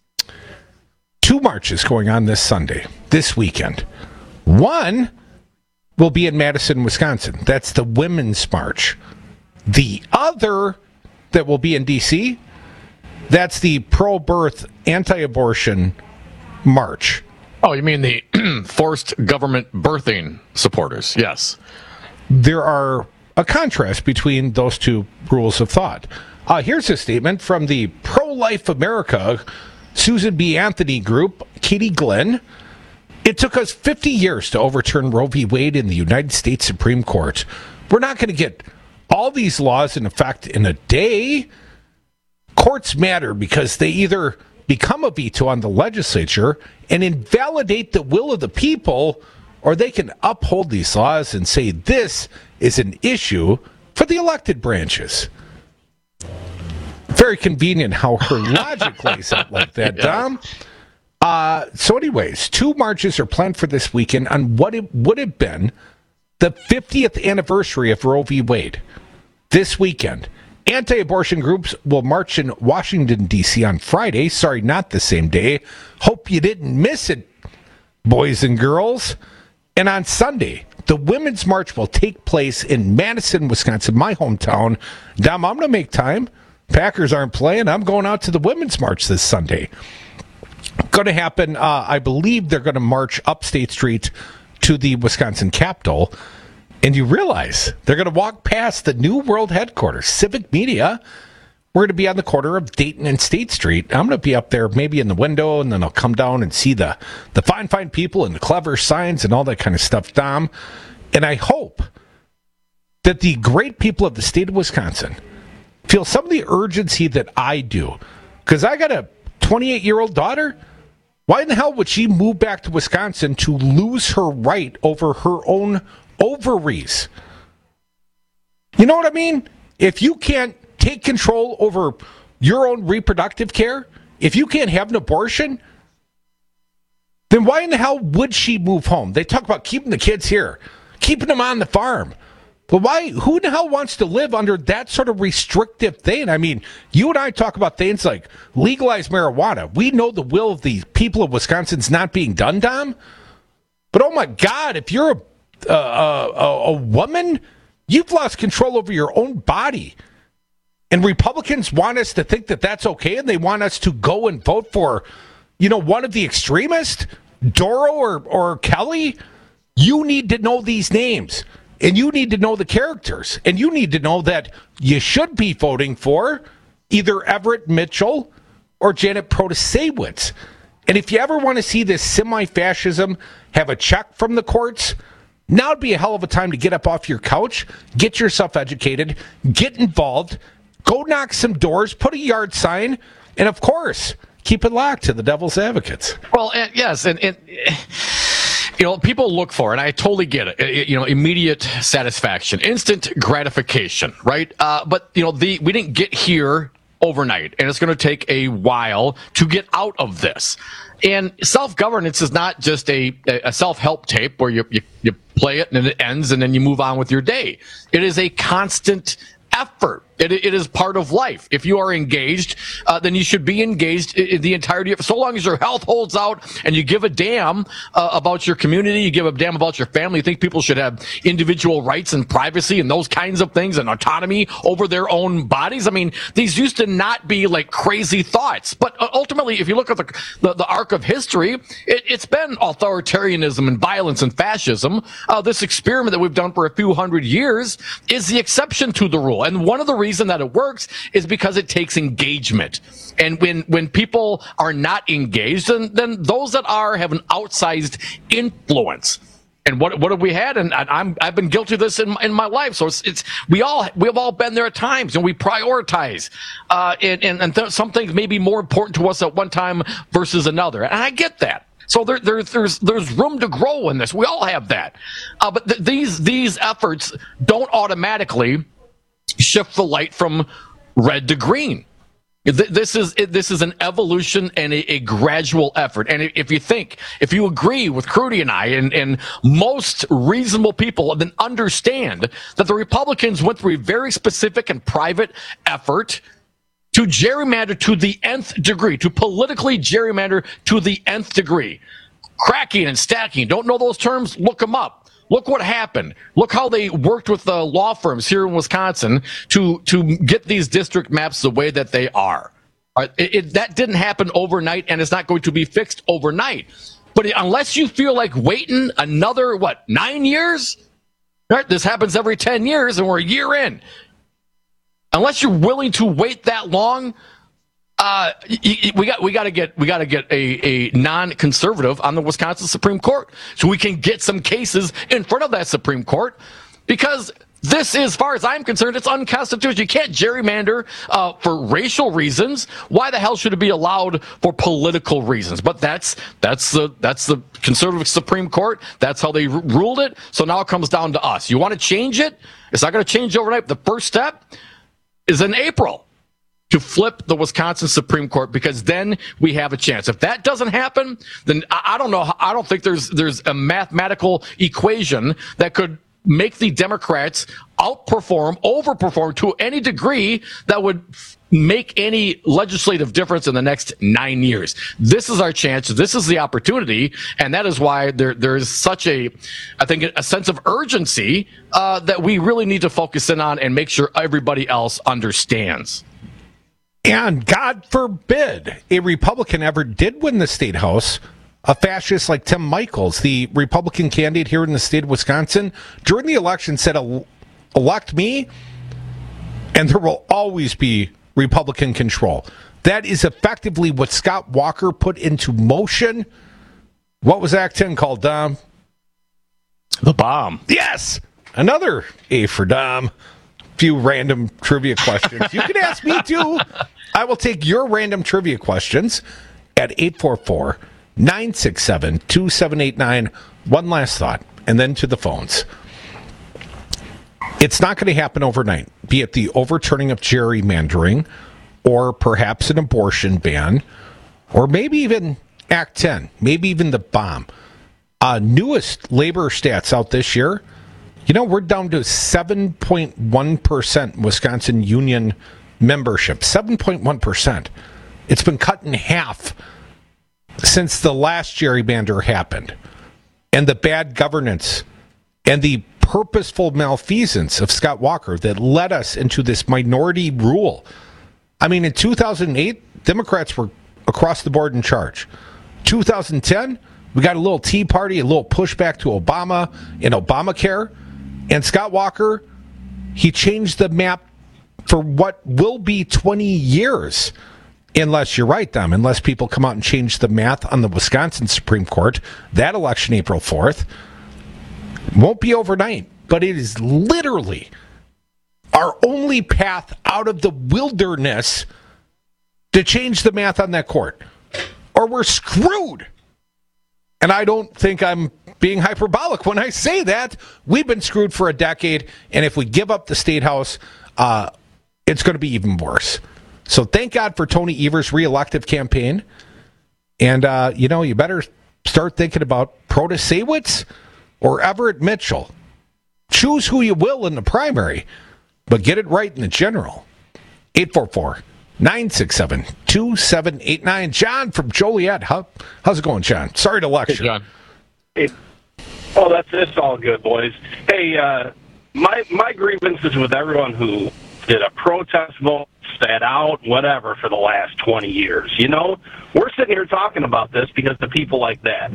two marches going on this Sunday, this weekend. One will be in Madison, Wisconsin. That's the Women's March. The other that will be in D C, that's the pro-birth, anti-abortion march. Oh, you mean the forced government birthing supporters? Yes. There are a contrast between those two rules of thought. Uh, here's a statement from the Pro-Life America Susan B. Anthony group, Katie Glenn. It took us fifty years to overturn Roe v. Wade in the United States Supreme Court. We're not going to get all these laws in effect in a day. Courts matter because they either become a veto on the legislature and invalidate the will of the people, or they can uphold these laws and say this is an issue for the elected branches. Very convenient how her logic lays out like that, yeah. Dom. Uh, so anyways, two marches are planned for this weekend on what it would have been the fiftieth anniversary of Roe v. Wade. This weekend, anti-abortion groups will march in Washington, D C on Friday. Sorry, not the same day. Hope you didn't miss it, boys and girls. And on Sunday, the Women's March will take place in Madison, Wisconsin, my hometown. Dom, I'm going to make time. Packers aren't playing. I'm going out to the Women's March this Sunday. Going to happen, uh, I believe they're going to march up State Street to the Wisconsin Capitol. And you realize they're going to walk past the new world headquarters, Civic Media. We're going to be on the corner of Dayton and State Street. I'm going to be up there maybe in the window, and then I'll come down and see the, the fine, fine people and the clever signs and all that kind of stuff, Dom. And I hope that the great people of the state of Wisconsin feel some of the urgency that I do. Because I got a twenty-eight-year-old daughter. Why in the hell would she move back to Wisconsin to lose her right over her own ovaries? You know what I mean? If you can't take control over your own reproductive care, if you can't have an abortion, then why in the hell would she move home? They talk about keeping the kids here, keeping them on the farm. But why? Who in the hell wants to live under that sort of restrictive thing? I mean, you and I talk about things like legalize marijuana. We know the will of the people of Wisconsin's not being done, Dom. But oh my God, if you're a, a, a, a woman, you've lost control over your own body. And Republicans want us to think that that's okay, and they want us to go and vote for, you know, one of the extremists, Doro or, or Kelly. You need to know these names. And you need to know the characters. And you need to know that you should be voting for either Everett Mitchell or Janet Protasewicz. And if you ever want to see this semi-fascism have a check from the courts, now would be a hell of a time to get up off your couch, get yourself educated, get involved, go knock some doors, put a yard sign, and of course, keep it locked to the Devil's Advocates. Well, and, yes, and... and you know, people look for, and I totally get it, you know, immediate satisfaction, instant gratification, right? Uh, but, you know, the we didn't get here overnight, and it's going to take a while to get out of this. And self-governance is not just a, a self-help tape where you, you, you play it and then it ends and then you move on with your day. It is a constant effort. It, it is part of life. If you are engaged, uh, then you should be engaged in the entirety of, so long as your health holds out and you give a damn uh, about your community, you give a damn about your family, you think people should have individual rights and privacy and those kinds of things and autonomy over their own bodies. I mean, these used to not be like crazy thoughts, but ultimately, if you look at the the, the arc of history, it, it's been authoritarianism and violence and fascism. Uh, this experiment that we've done for a few hundred years is the exception to the rule. And one of the reasons that it works is because it takes engagement. And when, when people are not engaged, then, then those that are have an outsized influence. And what what have we had? And, and I'm I've been guilty of this in in my life. So it's it's we all we have all been there at times, and we prioritize. Uh, and and, and th- some things may be more important to us at one time versus another. And I get that. So there, there, there's there's room to grow in this. We all have that. Uh, but th- these these efforts don't automatically shift the light from red to green. This is this is an evolution and a, a gradual effort. And if you think, if you agree with Crudy and I and, and most reasonable people, then understand that the Republicans went through a very specific and private effort to gerrymander to the nth degree, to politically gerrymander to the nth degree. Cracking and stacking, don't know those terms? Look them up. Look what happened. Look how they worked with the law firms here in Wisconsin to to get these district maps the way that they are. All right, it, it, that didn't happen overnight, and it's not going to be fixed overnight. But unless you feel like waiting another, what, nine years? Right? This happens every ten years, and we're a year in. Unless you're willing to wait that long, Uh, we got we got to get we got to get a, a non-conservative on the Wisconsin Supreme Court so we can get some cases in front of that Supreme Court, because this is, as far as I'm concerned, it's unconstitutional. You can't gerrymander uh, for racial reasons. Why the hell should it be allowed for political reasons? But that's that's the that's the conservative Supreme Court. That's how they r- ruled it. So now it comes down to us. You want to change it? It's not going to change overnight. The first step is in April to flip the Wisconsin Supreme Court, because then we have a chance. If that doesn't happen, then I, I don't know. I don't think there's there's a mathematical equation that could make the Democrats outperform, overperform to any degree that would make any legislative difference in the next nine years. This is our chance. This is the opportunity. And that is why there, there is such a, I think, a sense of urgency uh, that we really need to focus in on and make sure everybody else understands. And God forbid a Republican ever did win the state house. A fascist like Tim Michels, the Republican candidate here in the state of Wisconsin, during the election said, elect me, and there will always be Republican control. That is effectively what Scott Walker put into motion. What was Act ten called, Dom? The bomb. Yes! Another A for Dom. Few random trivia questions. You can ask me too. I will take your random trivia questions at eight four four, nine six seven, two seven eight nine. One last thought, and then to the phones. It's not going to happen overnight, be it the overturning of gerrymandering, or perhaps an abortion ban, or maybe even Act ten, maybe even the bomb. Uh, newest labor stats out this year, you know, we're down to seven point one percent Wisconsin union membership. seven point one percent. It's been cut in half since the last gerrymander happened. And the bad governance and the purposeful malfeasance of Scott Walker that led us into this minority rule. I mean, in two thousand eight, Democrats were across the board in charge. two thousand ten, we got a little Tea Party, a little pushback to Obama and Obamacare. And Scott Walker, he changed the map for what will be twenty years. Unless you're right, Dom, unless people come out and change the math on the Wisconsin Supreme Court. That election, April fourth, won't be overnight, but it is literally our only path out of the wilderness to change the math on that court. Or we're screwed. And I don't think I'm being hyperbolic when I say that. We've been screwed for a decade, and if we give up the State House, uh, it's going to be even worse. So thank God for Tony Evers' re-elective campaign. And, uh, you know, you better start thinking about Protasewicz or Everett Mitchell. Choose who you will in the primary, but get it right in the general. eight four four, nine six seven, two seven eight nine. John from Joliet. How, how's it going, John? Sorry to lecture. Hey, John. Hey. Oh, that's it's all good, boys. Hey, uh, my my grievance is with everyone who did a protest vote, sat out, whatever, for the last twenty years. You know, we're sitting here talking about this because of people like that.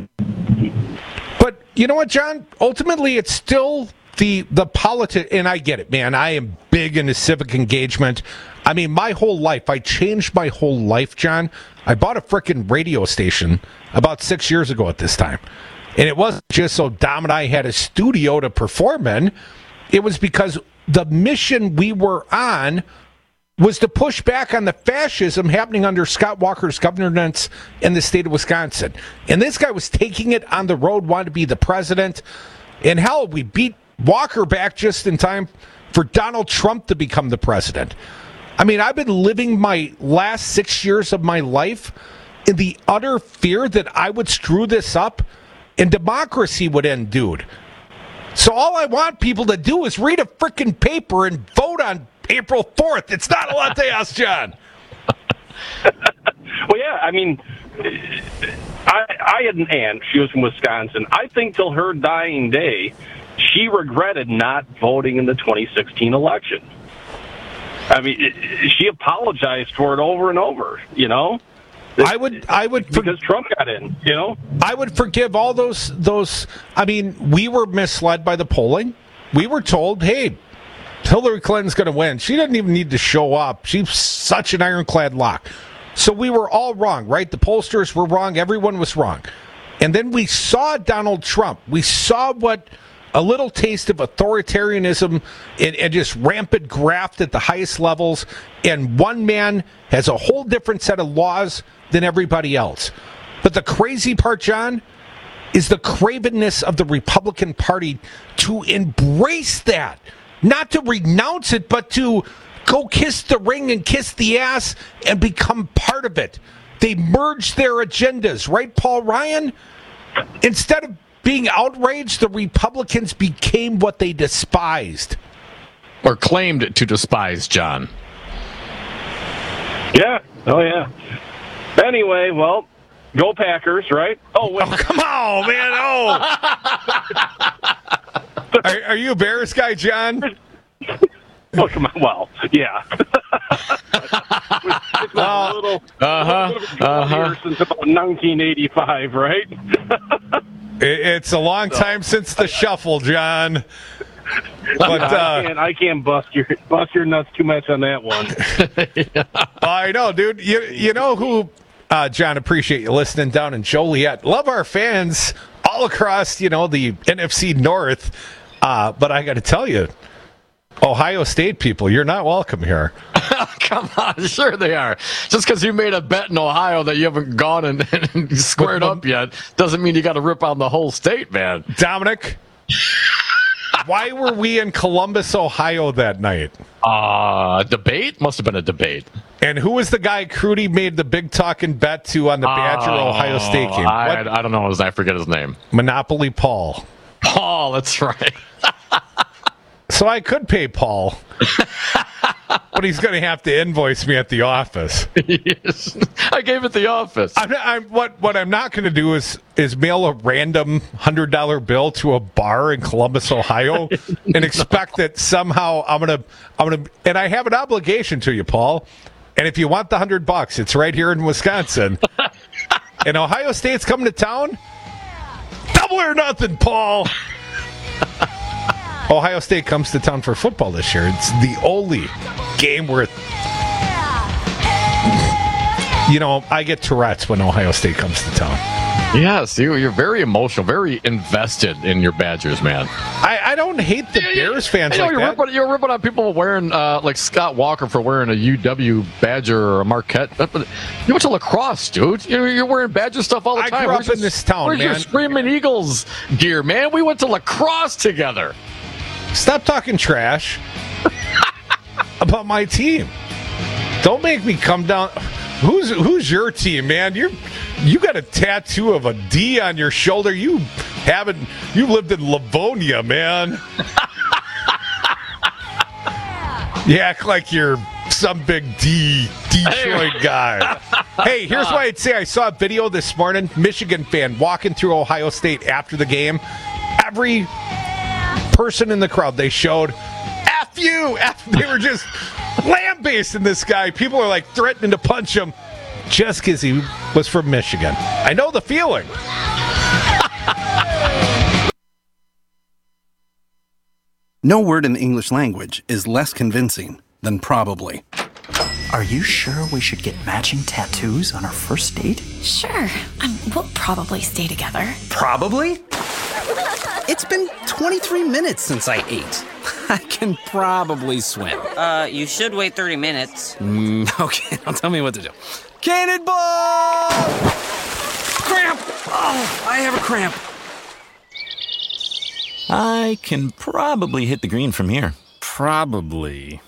But you know what, John? Ultimately, it's still the the politics, and I get it, man. I am big into civic engagement. I mean, my whole life, I changed my whole life, John. I bought a frickin' radio station about six years ago at this time. And it wasn't just so Dom and I had a studio to perform in. It was because the mission we were on was to push back on the fascism happening under Scott Walker's governance in the state of Wisconsin. And this guy was taking it on the road, wanted to be the president. And hell, we beat Walker back just in time for Donald Trump to become the president. I mean, I've been living my last six years of my life in the utter fear that I would screw this up and democracy would end, dude. So all I want people to do is read a frickin' paper and vote on April fourth. It's not a lot to ask, John. Well, yeah, I mean, I, I had an aunt. She was from Wisconsin. I think till her dying day, she regretted not voting in the twenty sixteen election. I mean, it, she apologized for it over and over, you know? I would, I would, for, because Trump got in, you know. I would forgive all those, those. I mean, we were misled by the polling. We were told, "Hey, Hillary Clinton's going to win. She doesn't even need to show up. She's such an ironclad lock." So we were all wrong, right? The pollsters were wrong. Everyone was wrong. And then we saw Donald Trump. We saw what a little taste of authoritarianism and, and just rampant graft at the highest levels. And one man has a whole different set of laws than everybody else. But the crazy part, John, is the cravenness of the Republican Party to embrace that. Not to renounce it, but to go kiss the ring and kiss the ass and become part of it. They merged their agendas, right, Paul Ryan? Instead of being outraged, the Republicans became what they despised. Or claimed to despise, John. Yeah. Oh, yeah. Anyway, well, go Packers, right? Oh, wait. Oh, come on, man. Oh. are, are you a Bears guy, John? Oh, come on. Well, yeah. It's been a little, uh-huh, little uh-huh. since about nineteen eighty-five, right? It's a long time since the shuffle, John. But uh, I can't, I can't bust your bust your nuts too much on that one. yeah. I know, dude. You you know who, uh, John? Appreciate you listening down in Joliet. Love our fans all across, you know, the N F C North. Uh, but I got to tell you, Ohio State people, you're not welcome here. Come on, sure they are. Just because you made a bet in Ohio that you haven't gone and, and squared up yet doesn't mean you got to rip on the whole state, man. Dominic, why were we in Columbus, Ohio that night? Uh, debate? Must have been a debate. And who was the guy Crudy made the big talking bet to on the Badger oh, Ohio State game? I, I don't know. I forget his name. Monopoly Paul. Paul, that's right. So I could pay Paul, but he's going to have to invoice me at the office. Yes. I gave it the office. I'm, I'm, what what I'm not going to do is is mail a random one hundred dollar bill to a bar in Columbus, Ohio, and expect that somehow I'm going to I'm going to and I have an obligation to you, Paul. And if you want the one hundred bucks, it's right here in Wisconsin. And Ohio State's coming to town. Double or nothing, Paul. Ohio State comes to town for football this year. It's the only game where, you know, I get Tourette's when Ohio State comes to town. Yes, you, you're very emotional, very invested in your Badgers, man. I, I don't hate the yeah, Bears fans I know, like you're that. Ripping, you're ripping on people wearing, uh, like Scott Walker for wearing a U W Badger or a Marquette. You went to lacrosse, dude. You're, you're wearing Badger stuff all the I time. grew Where's up in your, this town, where's man. Where's your Screaming Eagles gear, man? We went to lacrosse together. Stop talking trash about my team. Don't make me come down. Who's who's your team, man? You you got a tattoo of a D on your shoulder. You haven't. You lived in Livonia, man. You act like you're some big D Detroit guy. Hey, here's what I'd say. I saw a video this morning. Michigan fan walking through Ohio State after the game. Every person in the crowd they showed F you F, they were just lambasting this guy. People are like threatening to punch him just because he was from Michigan. I know the feeling. No word in the English language is less convincing than probably. Are you sure we should get matching tattoos on our first date? Sure. Um, we'll probably stay together. Probably? It's been twenty-three minutes since I ate. I can probably swim. Uh, you should wait thirty minutes. Mm, okay, now tell me what to do. Cannonball! Cramp! Oh, I have a cramp. I can probably hit the green from here. Probably.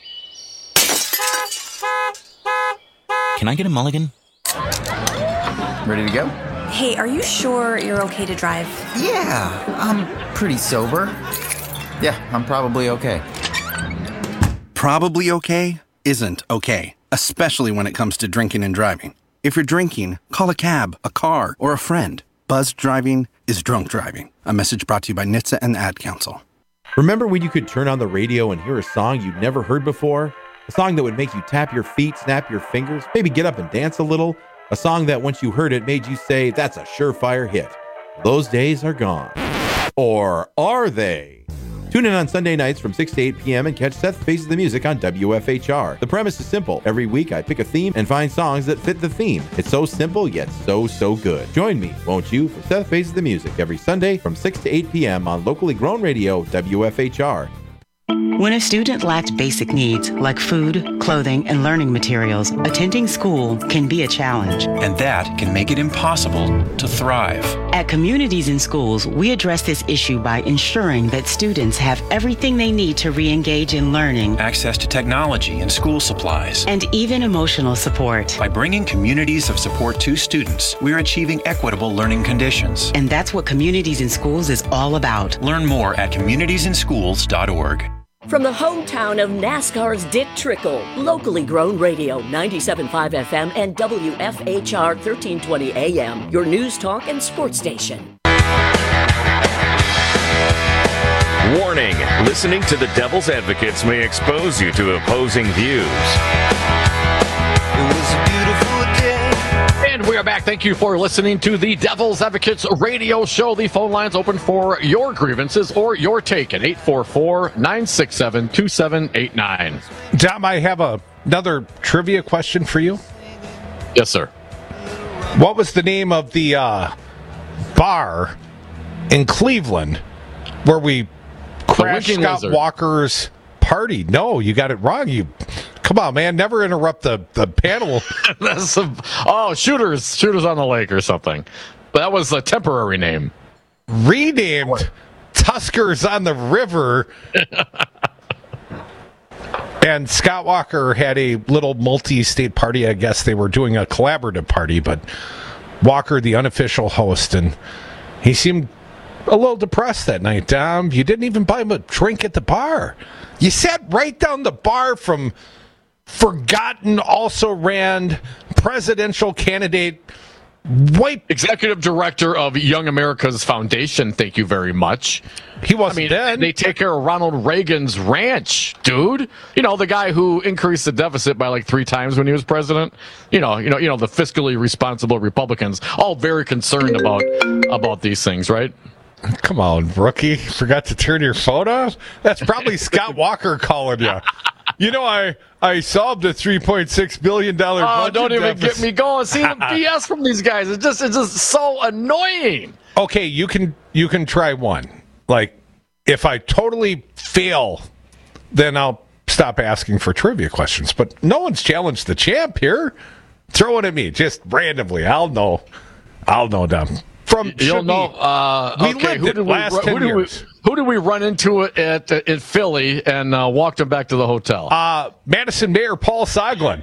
Can I get a mulligan? Ready to go? Hey, are you sure you're okay to drive? Yeah, I'm pretty sober. Yeah, I'm probably okay. Probably okay isn't okay, especially when it comes to drinking and driving. If you're drinking, call a cab, a car, or a friend. Buzzed driving is drunk driving. A message brought to you by N H T S A and the Ad Council. Remember when you could turn on the radio and hear a song you'd never heard before? A song that would make you tap your feet, snap your fingers, maybe get up and dance a little? A song that once you heard it made you say, that's a surefire hit. Those days are gone. Or are they? Tune in on Sunday nights from six to eight p.m. and catch Seth Faces the Music on W F H R. The premise is simple. Every week I pick a theme and find songs that fit the theme. It's so simple, yet so, so good. Join me, won't you, for Seth Faces the Music every Sunday from six to eight p.m. on locally grown radio W F H R. When a student lacks basic needs like food, clothing, and learning materials, attending school can be a challenge. And that can make it impossible to thrive. At Communities in Schools, we address this issue by ensuring that students have everything they need to re-engage in learning, access to technology and school supplies, and even emotional support. By bringing communities of support to students, we're achieving equitable learning conditions. And that's what Communities in Schools is all about. Learn more at communities in schools dot org. From the hometown of NASCAR's Dick Trickle, locally grown radio, ninety-seven point five F M and W F H R thirteen twenty A M, your news talk and sports station. Warning, listening to the Devil's Advocates may expose you to opposing views. It was a beautiful day. And we are back. Thank you for listening to the Devil's Advocates radio show. The phone lines open for your grievances or your take at eight four four, nine six seven, two seven eight nine. Dom, I have a, another trivia question for you. Yes, sir. What was the name of the uh, bar in Cleveland where we crashed Scott Lizard. Walker's party? No, you got it wrong. You come on, man. Never interrupt the, the panel. That's some, oh, shooters, shooters on the lake or something. But that was a temporary name. Renamed what? Tuskers on the River. And Scott Walker had a little multi-state party. I guess they were doing a collaborative party, but Walker, the unofficial host, and he seemed a little depressed that night. Dom, you didn't even buy him a drink at the bar. You sat right down the bar from forgotten, also ran presidential candidate, white executive director of Young America's Foundation. Thank you very much. He wasn't I mean, dead. They take care of Ronald Reagan's ranch, dude. You know, the guy who increased the deficit by like three times when he was president. You know, you know, you know, the fiscally responsible Republicans, all very concerned about about these things, right? Come on, rookie. Forgot to turn your phone off? That's probably Scott Walker calling you. You know, I, I solved a three point six billion dollars oh, budget don't even deficit. get me going. See the B S from these guys. It's just, it's just so annoying. Okay, you can you can try one. Like, if I totally fail, then I'll stop asking for trivia questions. But no one's challenged the champ here. Throw it at me, just randomly. I'll know. I'll know, Dom. From You'll know. Uh, we okay, lived who it did last we, ten who did years. We, who did we run into it at uh, in Philly and uh, walked him back to the hotel? Uh, Madison Mayor Paul Soglin.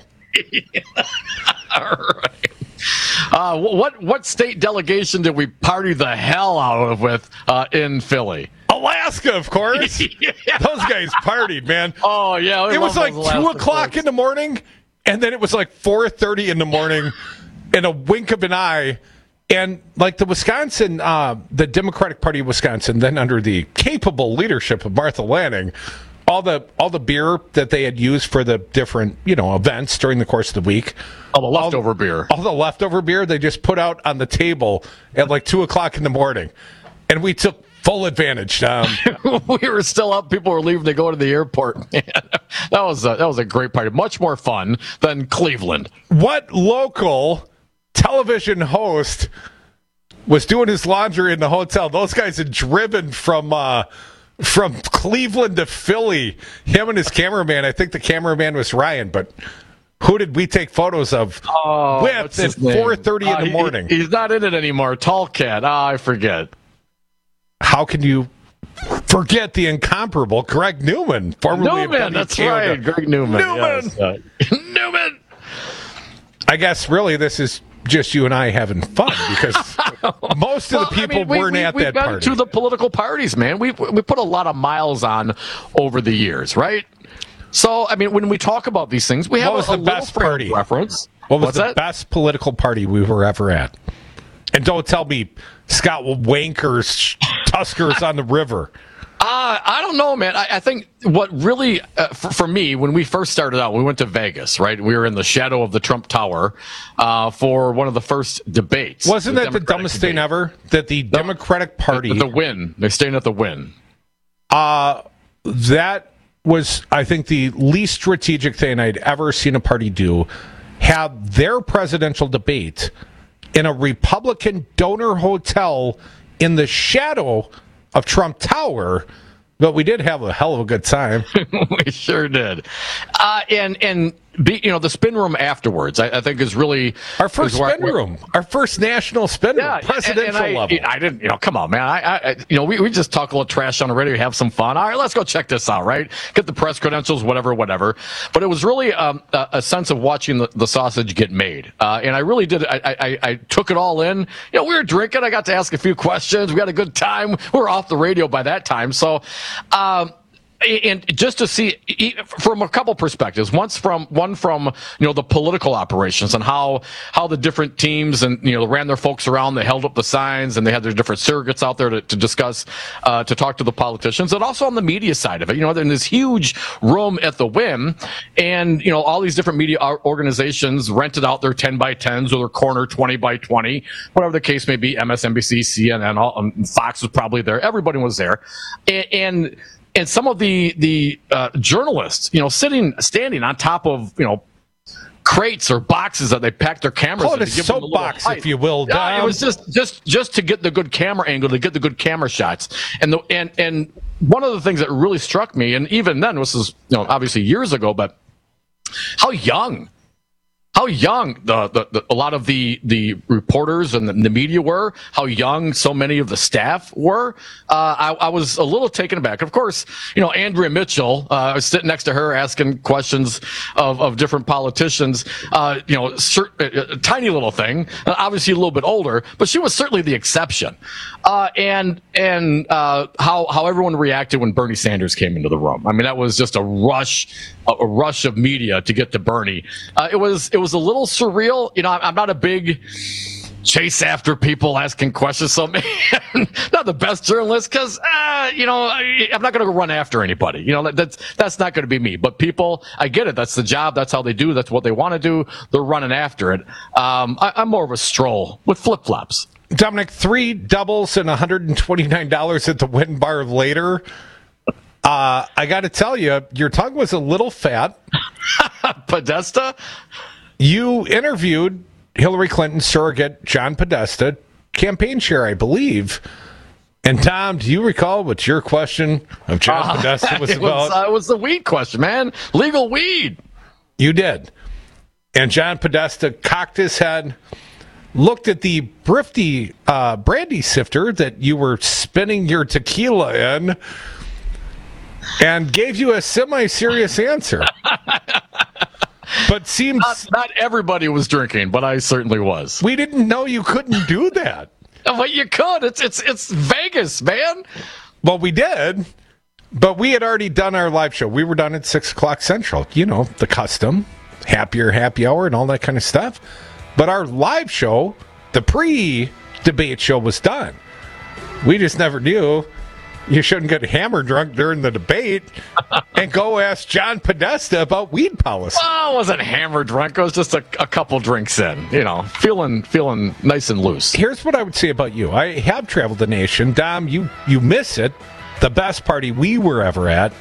All right. Uh, what what state delegation did we party the hell out of with uh, in Philly? Alaska, of course. Yeah. Those guys partied, man. Oh yeah, it was like two o'clock folks. in the morning, and then it was like four thirty in the morning, in a wink of an eye. And like the Wisconsin, uh, the Democratic Party of Wisconsin, then under the capable leadership of Martha Lanning, all the all the beer that they had used for the different, you know, events during the course of the week, all the leftover all, beer, all the leftover beer, they just put out on the table at like two o'clock in the morning, and we took full advantage. Um, we were still up; people were leaving to go to the airport. Man, that was a, that was a great party, much more fun than Cleveland. What local television host was doing his laundry in the hotel? Those guys had driven from uh, from Cleveland to Philly. Him and his cameraman. I think the cameraman was Ryan, but who did we take photos of oh, with at four thirty uh, in the he, morning? He's not in it anymore. Tall cat. Ah, I forget. How can you forget the incomparable Greg Newman, formerly Newman, of that's Canada. right, Greg Newman. Newman. Yes. Uh, Newman. I guess really this is just you and I having fun because most of well, the people I mean, we, weren't we, at we've that been party. To the political parties, man. We we put a lot of miles on over the years, right? So, I mean, when we talk about these things, we have what was a, a the best party reference. What was What's the that? best political party we were ever at? And don't tell me Scott Wanker's Tuskers on the River. Uh, I don't know, man. I, I think what really, uh, for, for me, when we first started out, we went to Vegas, right? We were in the shadow of the Trump Tower uh, for one of the first debates. Wasn't the that the dumbest debate. thing ever? That the Democratic Party... The, the win. They're staying at the win. Uh, that was, I think, the least strategic thing I'd ever seen a party do. Have their presidential debate in a Republican donor hotel in the shadow of Trump Tower. But we did have a hell of a good time. We sure did. Uh, and and be, you know, the spin room afterwards, I, I think is really our first spin where, room, our first national spin yeah, room, presidential and, and I, level. I didn't, you know, come on, man. I, I you know, we, we just talk a little trash on the radio, have some fun. All right, let's go check this out, right? Get the press credentials, whatever, whatever. But it was really um, a, a sense of watching the, the sausage get made, uh, and I really did. I, I I took it all in. You know, we were drinking. I got to ask a few questions. We had a good time. We were off the radio by that time, so. Um, And just to see from a couple perspectives, once from one from you know the political operations and how how the different teams and you know ran their folks around, they held up the signs and they had their different surrogates out there to, to discuss, uh, to talk to the politicians, and also on the media side of it. You know, in this huge room at the Wynn, and you know all these different media organizations rented out their ten by tens or their corner twenty by twenty, whatever the case may be. M S N B C, C N N, all, um, Fox was probably there. Everybody was there, and. and And some of the the uh, journalists, you know, sitting, standing on top of, you know, crates or boxes that they packed their cameras Call in. it a soapbox, if you will. Yeah, it was just just just to get the good camera angle, to get the good camera shots. And the and and one of the things that really struck me, and even then, this is you know obviously years ago, but how young. How young the, the, the a lot of the, the reporters and the, the media were, how young so many of the staff were. Uh, I, I was a little taken aback. Of course, you know, Andrea Mitchell, uh, I was sitting next to her asking questions of, of different politicians, uh, you know, cert, a, a tiny little thing, uh, obviously a little bit older, but she was certainly the exception. Uh, and, and, uh, how, how everyone reacted when Bernie Sanders came into the room. I mean, that was just a rush, a, a rush of media to get to Bernie. Uh, it was, it was a little surreal. You know, I'm not a big chase after people asking questions. So man, not the best journalist because, uh, you know, I, I'm not going to go run after anybody. You know, that, that's, that's not going to be me. But people, I get it. That's the job. That's how they do. That's what they want to do. They're running after it. Um, I, I'm more of a stroll with flip flops. Dominic, three doubles and one hundred twenty-nine dollars at the Wynn Bar later. Uh, I got to tell you, your tongue was a little fat. Podesta? You interviewed Hillary Clinton's surrogate, John Podesta, campaign chair, I believe. And Tom, do you recall what your question of John uh, Podesta was it about? Was, uh, it was the weed question, man. Legal weed. You did. And John Podesta cocked his head, looked at the Brifty uh, brandy sifter that you were spinning your tequila in, and gave you a semi-serious answer. But seems not, not everybody was drinking, but I certainly was. We didn't know you couldn't do that. Well, you could. It's it's it's Vegas, man. Well, we did, but we had already done our live show. We were done at six o'clock Central. You know, the custom happier happy hour and all that kind of stuff. But our live show, the pre-debate show, was done. We just never knew. You shouldn't get hammered drunk during the debate and go ask John Podesta about weed policy. Well, I wasn't hammered drunk. I was just a, a couple drinks in, you know, feeling feeling nice and loose. Here's what I would say about you. I have traveled the nation. Dom, you, you miss it. The best party we were ever at,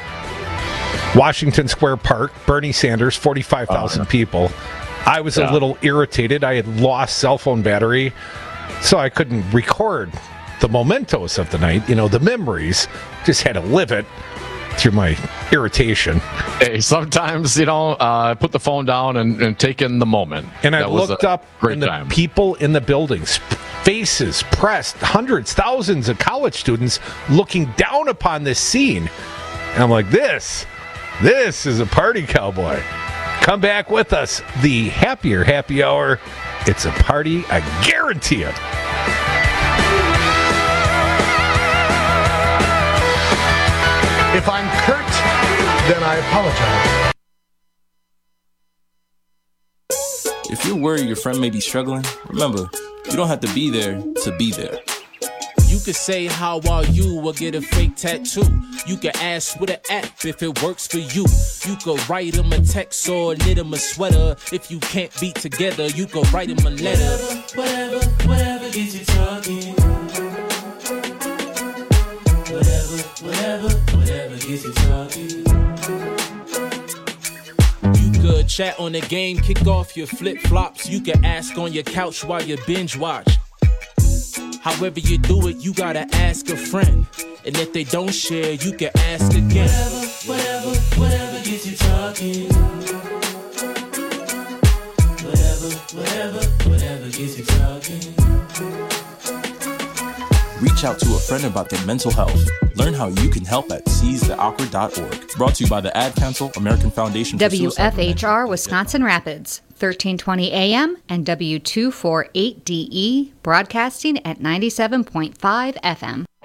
Washington Square Park, Bernie Sanders, forty-five thousand uh, people. I was yeah. a little irritated. I had lost cell phone battery, so I couldn't record the mementos of the night, you know, the memories. Just had to live it through my irritation. Hey, sometimes, you know, uh, put the phone down and, and take in the moment. And I looked up and the time. people in the buildings, faces pressed, hundreds, thousands of college students looking down upon this scene. And I'm like, this, this is a party, cowboy. Come back with us. The happier happy hour. It's a party, I guarantee it. If I'm curt, then I apologize. If you're worried your friend may be struggling, remember, you don't have to be there to be there. You could say, how are you, or get a fake tattoo. You could ask with an app if it works for you. You could write them a text or knit them a sweater. If you can't be together, you could write them a letter. Whatever, whatever, whatever gets you talking. Whatever, whatever. gets you talking. You could chat on the game, kick off your flip-flops. You can ask on your couch while you binge watch. However you do it, you gotta ask a friend. And if they don't share, you can ask again. Whatever, whatever, whatever gets you talking. Whatever, whatever, whatever gets you talking. Reach out to a friend about their mental health. Learn how you can help at seize the awkward dot org. Brought to you by the Ad Council, American Foundation for W F H R Suicide Wisconsin Rapids, thirteen twenty A M and W two forty-eight D E, broadcasting at ninety-seven point five F M.